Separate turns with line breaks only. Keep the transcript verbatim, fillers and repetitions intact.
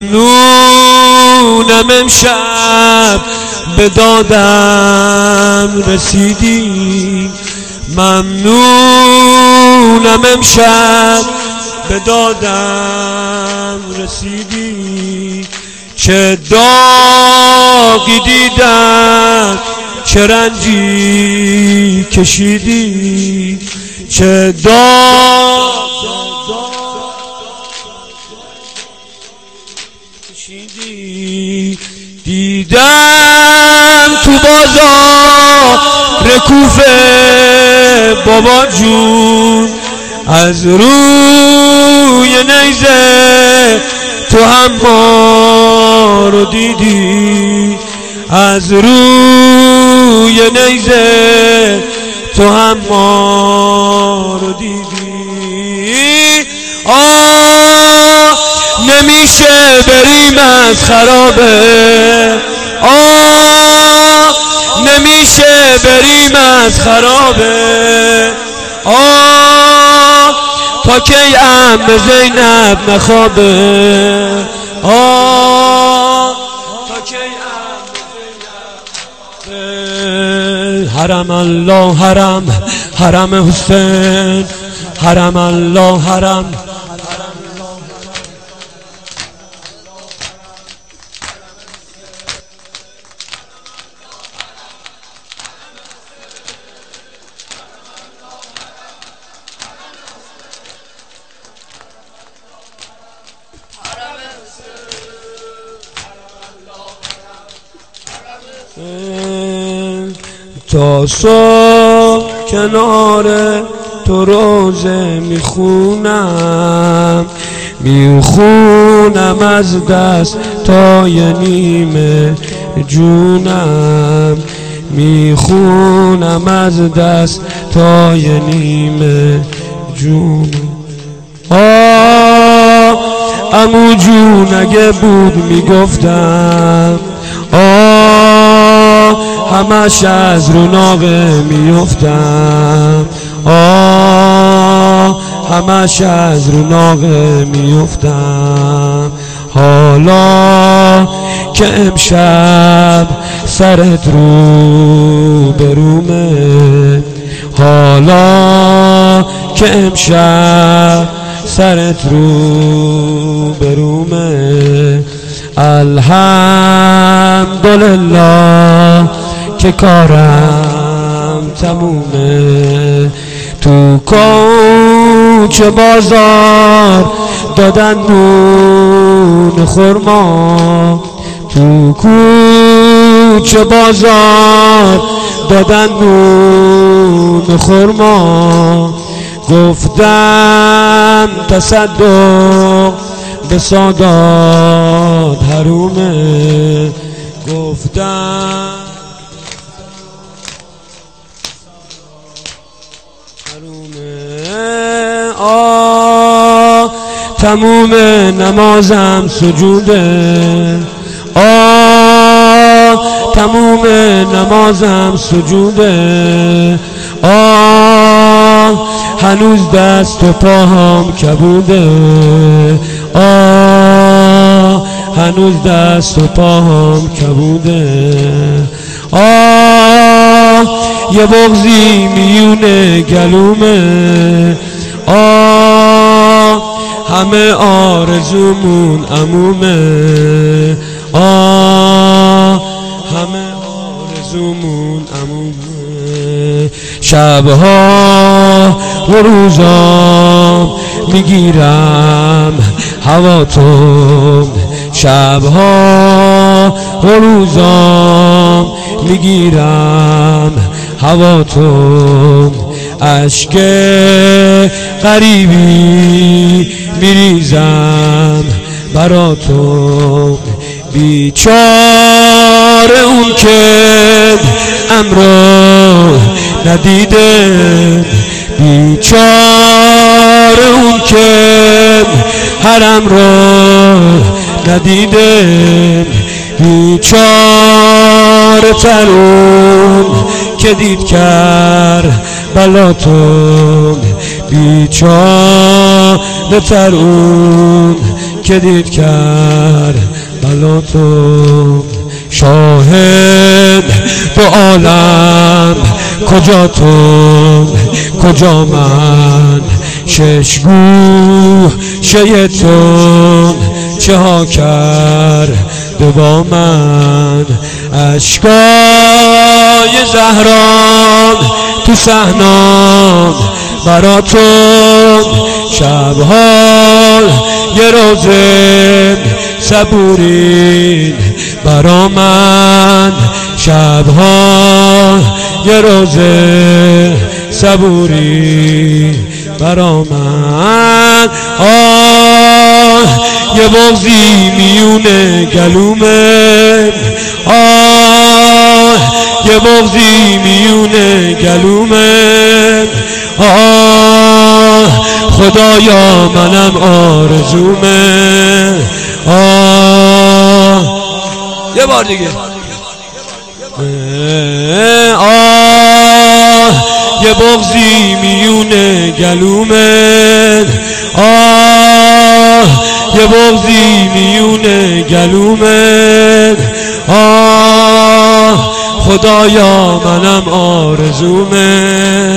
ممنونم امشب به دادم رسیدی، ممنونم امشب به دادم رسیدی. چه داغی دیدم، چه رنجی کشیدی، چه داغ کشیدی. دیدم تو بازار کوفه بابا جون، از روی نیزه تو هم ما رو دیدی، از روی نیزه تو هم ما رو دیدی. آه نمیشه بریم از خرابه، آه نمیشه بریم از خرابه. آه تا کی ام زینب نخوابه، آه تا کی ام زینب. حرم الله حرم، حرم حسین، حرم الله حرم. تا صبح کنار تو روزه میخونم، میخونم از دست تا یه نیمه جونم، میخونم از دست تا یه نیمه جونم. آه عمو جون اگه بود میگفتم، آه همش از رو ناقه میفتم، آه همش از رو ناقه میفتم. حالا که امشب سرت رو برومه، حالا که امشب سرت رو برومه. الحمدلله که کارم تمومه. تو کوچ بازار دادن نون خرما، تو کوچ بازار دادن نون خرما. گفتم تصدق به سادات حرومه، گفتم حرومه. آه تموم نمازم سجوده، آه تموم نمازم سجوده. آه هنوز دست و پاهم کبوده، آه هنوز دست و پاهم کبوده. آه یه بغضی میونه گلومه، آه همه آرزومون عمومه، آه همه آرزومون عمومه. شبها و روزام میگیرم هواتون، شبها و روزام میگیرم هواتون. اشک غریبی میریزم براتون. بیچاره اون که امرو ندیده، بیچاره اون که حرم رو ندیده، بیچاره ترون که دید کربلاتون، بیچاره ترون که دید کربلاتون. کجا تو شاهد دو عالم، کجا تو کجا من، ششگوه شیطان چه ها کرد با من. اشکای زهران تو صحنان براتون، شبها یه روزه صبورین برا من، شبها یه روزه صبوری برا من. آه یه بغضی میونه گلومه، آه یه بغضی میونه گلومه، آه خدایا منم آرزومه. آه یه بار دیگه. آه یه بغضی میونه گلومه، آه یه بغضی میونه گلومه، آه خدایا منم آرزومه.